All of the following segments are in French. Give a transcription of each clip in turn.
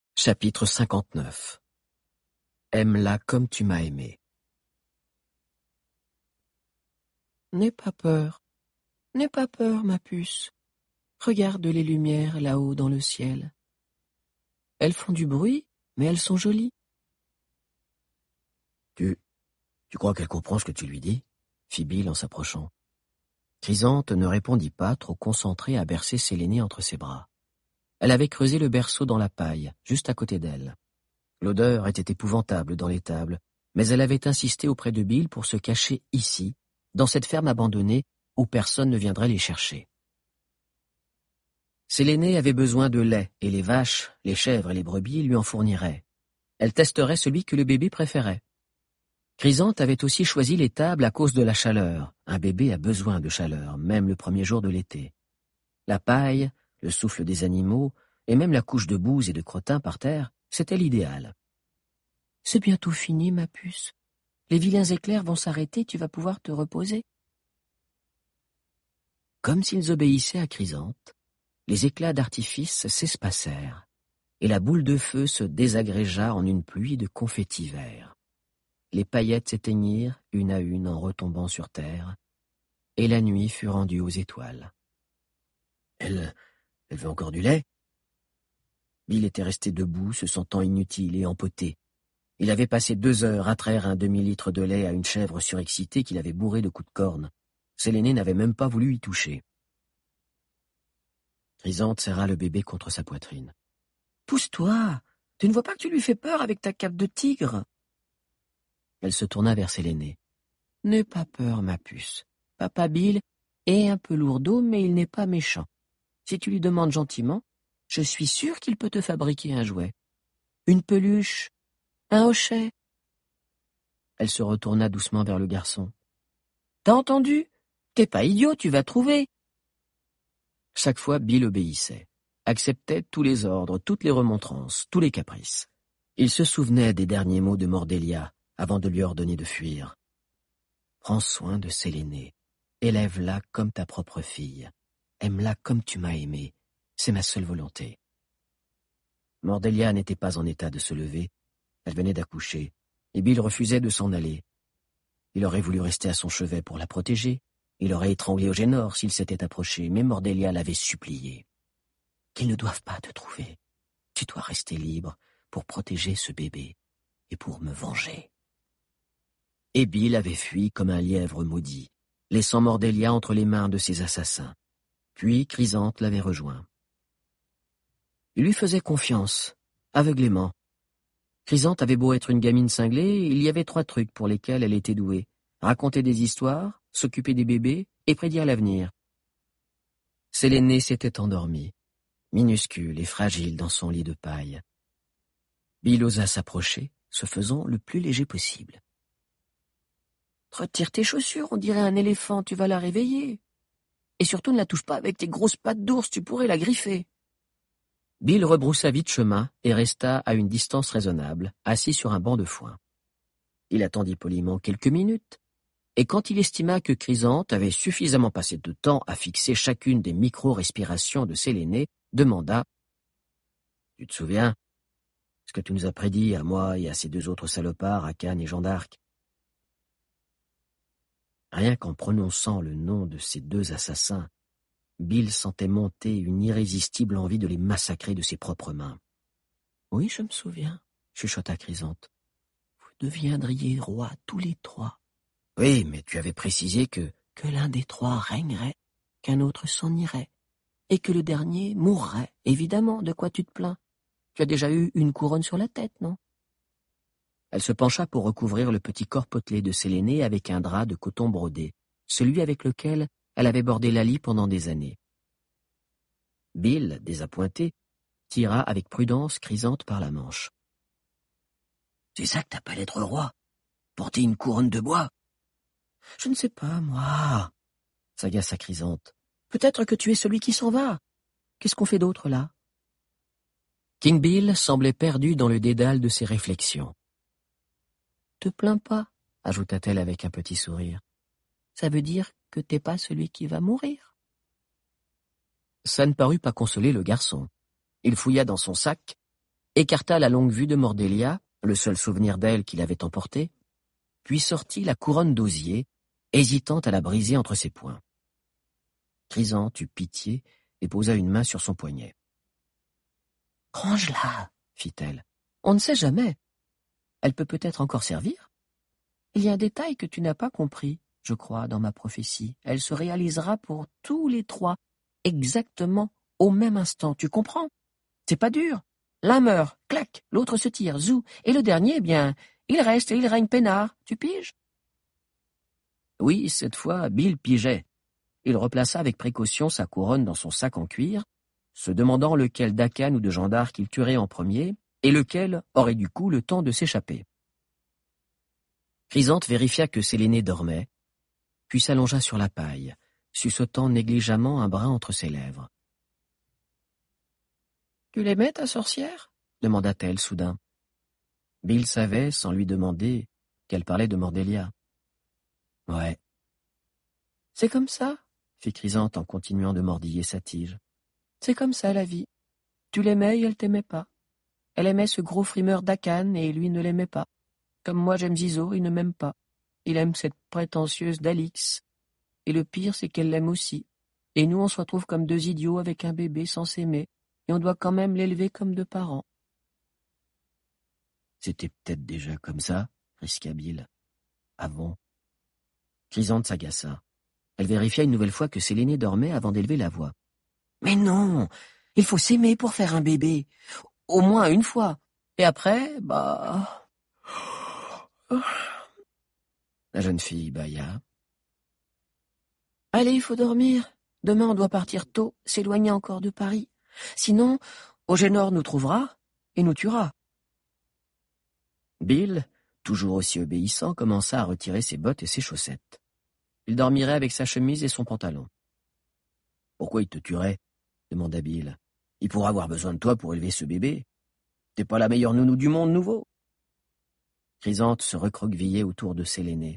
Chapitre 59. Aime-la comme tu m'as aimé. N'aie pas peur, ma puce. Regarde les lumières là-haut dans le ciel. Elles font du bruit, mais elles sont jolies. Tu crois qu'elle comprend ce que tu lui dis? Fit Bill en s'approchant. Chrysanthe ne répondit pas, trop concentrée à bercer Séléné entre ses bras. Elle avait creusé le berceau dans la paille, juste à côté d'elle. L'odeur était épouvantable dans l'étable, mais elle avait insisté auprès de Bill pour se cacher ici, dans cette ferme abandonnée où personne ne viendrait les chercher. Séléné avait besoin de lait, et les vaches, les chèvres et les brebis lui en fourniraient. Elle testerait celui que le bébé préférait. Chrysanthe avait aussi choisi l'étable à cause de la chaleur. Un bébé a besoin de chaleur, même le premier jour de l'été. La paille, le souffle des animaux, et même la couche de bouse et de crottin par terre, c'était l'idéal. « C'est bientôt fini, ma puce. Les vilains éclairs vont s'arrêter, tu vas pouvoir te reposer. » Comme s'ils obéissaient à Chrysanthe, les éclats d'artifice s'espacèrent, et la boule de feu se désagrégea en une pluie de confettis verts. Les paillettes s'éteignirent une à une en retombant sur terre, et la nuit fut rendue aux étoiles. Elle veut encore du lait? Bill était resté debout, se sentant inutile et empoté. Il avait passé 2 heures à traire un demi-litre de lait à une chèvre surexcitée qu'il avait bourrée de coups de corne. Séléné n'avait même pas voulu y toucher. Chrysanthe serra le bébé contre sa poitrine. « Pousse-toi! Tu ne vois pas que tu lui fais peur avec ta cape de tigre ?» Elle se tourna vers Séléné. « N'aie pas peur, ma puce. Papa Bill est un peu lourdeau, mais il n'est pas méchant. Si tu lui demandes gentiment, je suis sûre qu'il peut te fabriquer un jouet. Une peluche, un hochet. » Elle se retourna doucement vers le garçon. « T'as entendu? T'es pas idiot, tu vas trouver. » Chaque fois, Bill obéissait, acceptait tous les ordres, toutes les remontrances, tous les caprices. Il se souvenait des derniers mots de Mordélia avant de lui ordonner de fuir. « Prends soin de Séléné, élève-la comme ta propre fille, aime-la comme tu m'as aimé, c'est ma seule volonté. » Mordélia n'était pas en état de se lever, elle venait d'accoucher, et Bill refusait de s'en aller. Il aurait voulu rester à son chevet pour la protéger, il aurait étranglé Eugénor s'il s'était approché, mais Mordélia l'avait supplié. « Qu'ils ne doivent pas te trouver. Tu dois rester libre pour protéger ce bébé et pour me venger. » Et Bill avait fui comme un lièvre maudit, laissant Mordélia entre les mains de ses assassins. Puis Chrysanthe l'avait rejoint. Il lui faisait confiance, aveuglément. Chrysanthe avait beau être une gamine cinglée, il y avait 3 trucs pour lesquels elle était douée. Raconter des histoires, s'occuper des bébés et prédire l'avenir. Séléné s'était endormie, minuscule et fragile dans son lit de paille. Bill osa s'approcher, se faisant le plus léger possible. « Retire tes chaussures, on dirait un éléphant, tu vas la réveiller. Et surtout ne la touche pas avec tes grosses pattes d'ours, tu pourrais la griffer. » Bill rebroussa vite chemin et resta à une distance raisonnable, assis sur un banc de foin. Il attendit poliment quelques minutes, et quand il estima que Chrysanthe avait suffisamment passé de temps à fixer chacune des micro-respirations de Séléné, demanda « Tu te souviens ce que tu nous as prédit à moi et à ces 2 autres salopards, Akan et Jean d'Arc ?» Rien qu'en prononçant le nom de ces 2 assassins, Bill sentait monter une irrésistible envie de les massacrer de ses propres mains. « Oui, je me souviens, » chuchota Chrysanthe. « Vous deviendriez rois tous les 3. » « Oui, mais tu avais précisé que l'un des 3 régnerait, qu'un autre s'en irait, et que le dernier mourrait. Évidemment, de quoi tu te plains? Tu as déjà eu une couronne sur la tête, non ?» Elle se pencha pour recouvrir le petit corps potelé de Séléné avec un drap de coton brodé, celui avec lequel elle avait bordé Laly pendant des années. Bill, désappointé, tira avec prudence Chrysanthe par la manche. « C'est ça que t'appelles être roi? Porter une couronne de bois? » « Je ne sais pas, moi, » s'agaça Chrysanthe. « Peut-être que tu es celui qui s'en va. Qu'est-ce qu'on fait d'autre là ?» King Bill semblait perdu dans le dédale de ses réflexions. « Te plains pas, » ajouta-t-elle avec un petit sourire. « Ça veut dire que t'es pas celui qui va mourir. » Ça ne parut pas consoler le garçon. Il fouilla dans son sac écarta la longue vue de Mordélia, le seul souvenir d'elle qu'il avait emporté, puis sortit la couronne d'osier, hésitant à la briser entre ses poings. Chrysanthe eut pitié et posa une main sur son poignet. « Range-la, fit-elle. On ne sait jamais. Elle peut peut-être encore servir. Il y a un détail que tu n'as pas compris, je crois, dans ma prophétie. Elle se réalisera pour tous les trois, exactement au même instant. Tu comprends? C'est pas dur. L'un meurt, clac, l'autre se tire, zou, et le dernier, eh bien, il reste et il règne peinard. Tu piges? » Oui, cette fois, Bill pigeait. Il replaça avec précaution sa couronne dans son sac en cuir, se demandant lequel d'Akan ou de Jeanne d'Arc il tuerait en premier, et lequel aurait du coup le temps de s'échapper. Chrysanthe vérifia que Séléné dormait, puis s'allongea sur la paille, suçotant négligemment un brin entre ses lèvres. « Tu l'aimais, ta sorcière ?» demanda-t-elle soudain. Bill savait, sans lui demander, qu'elle parlait de Mordélia. « Ouais. »« C'est comme ça ?» fit Chrysanthe en continuant de mordiller sa tige. « C'est comme ça, la vie. Tu l'aimais et elle t'aimait pas. Elle aimait ce gros frimeur d'Akan et lui ne l'aimait pas. Comme moi j'aime Zizo, il ne m'aime pas. Il aime cette prétentieuse d'Alix. Et le pire, c'est qu'elle l'aime aussi. Et nous, on se retrouve comme deux idiots avec un bébé sans s'aimer, et on doit quand même l'élever comme deux parents. » « C'était peut-être déjà comme ça, » risqua Bill. « Avant. » Chrysanthe s'agaça. Elle vérifia une nouvelle fois que Séléné dormait avant d'élever la voix. « Mais non, il faut s'aimer pour faire un bébé. Au moins une fois. Et après, bah... » La jeune fille bâilla. « Allez, il faut dormir. Demain, on doit partir tôt, s'éloigner encore de Paris. Sinon, Ogénor nous trouvera et nous tuera. » Bill, toujours aussi obéissant, commença à retirer ses bottes et ses chaussettes. Il dormirait avec sa chemise et son pantalon. « Pourquoi il te tuerait ?» demanda Bill. « Il pourra avoir besoin de toi pour élever ce bébé. T'es pas la meilleure nounou du monde nouveau. » Chrysanthe se recroquevillait autour de Séléné.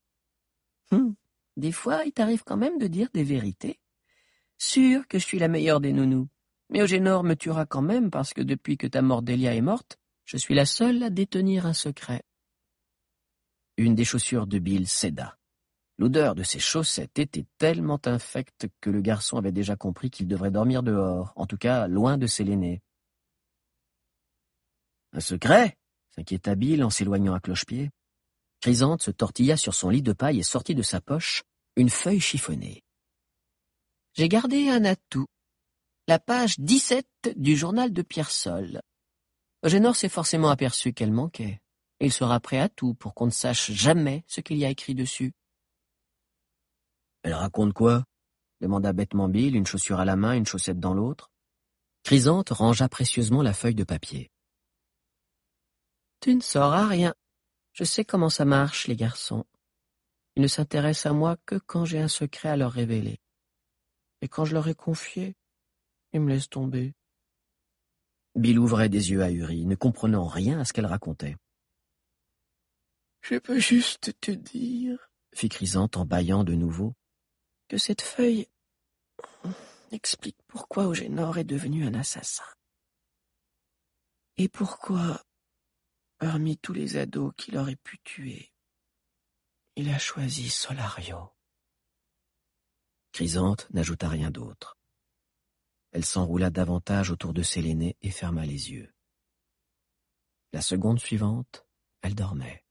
Des fois, il t'arrive quand même de dire des vérités. Sûr que je suis la meilleure des nounous. Mais Ogénor me tuera quand même parce que depuis que ta Mordélia est morte, je suis la seule à détenir un secret. Une des chaussures de Bill céda. L'odeur de ses chaussettes était tellement infecte que le garçon avait déjà compris qu'il devrait dormir dehors, en tout cas loin de Séléné. « Un secret ?» s'inquiéta Bill en s'éloignant à cloche-pied. Chrysanthe se tortilla sur son lit de paille et sortit de sa poche une feuille chiffonnée. « J'ai gardé un atout. La page 17 du journal de Pierre-Sol. Ogénor s'est forcément aperçu qu'elle manquait, et il sera prêt à tout pour qu'on ne sache jamais ce qu'il y a écrit dessus. »« Elle raconte quoi ?» demanda bêtement Bill, une chaussure à la main, une chaussette dans l'autre. Chrysanthe rangea précieusement la feuille de papier. « Tu ne sauras rien. Je sais comment ça marche, les garçons. Ils ne s'intéressent à moi que quand j'ai un secret à leur révéler. Et quand je leur ai confié, ils me laissent tomber. » Bill ouvrait des yeux ahuris, ne comprenant rien à ce qu'elle racontait. « Je peux juste te dire, » fit Chrysanthe en bâillant de nouveau, « que cette feuille explique pourquoi Ogénor est devenu un assassin. Et pourquoi, parmi tous les ados qu'il aurait pu tuer, il a choisi Solario. » Chrysanthe n'ajouta rien d'autre. Elle s'enroula davantage autour de Séléné et ferma les yeux. La seconde suivante, elle dormait.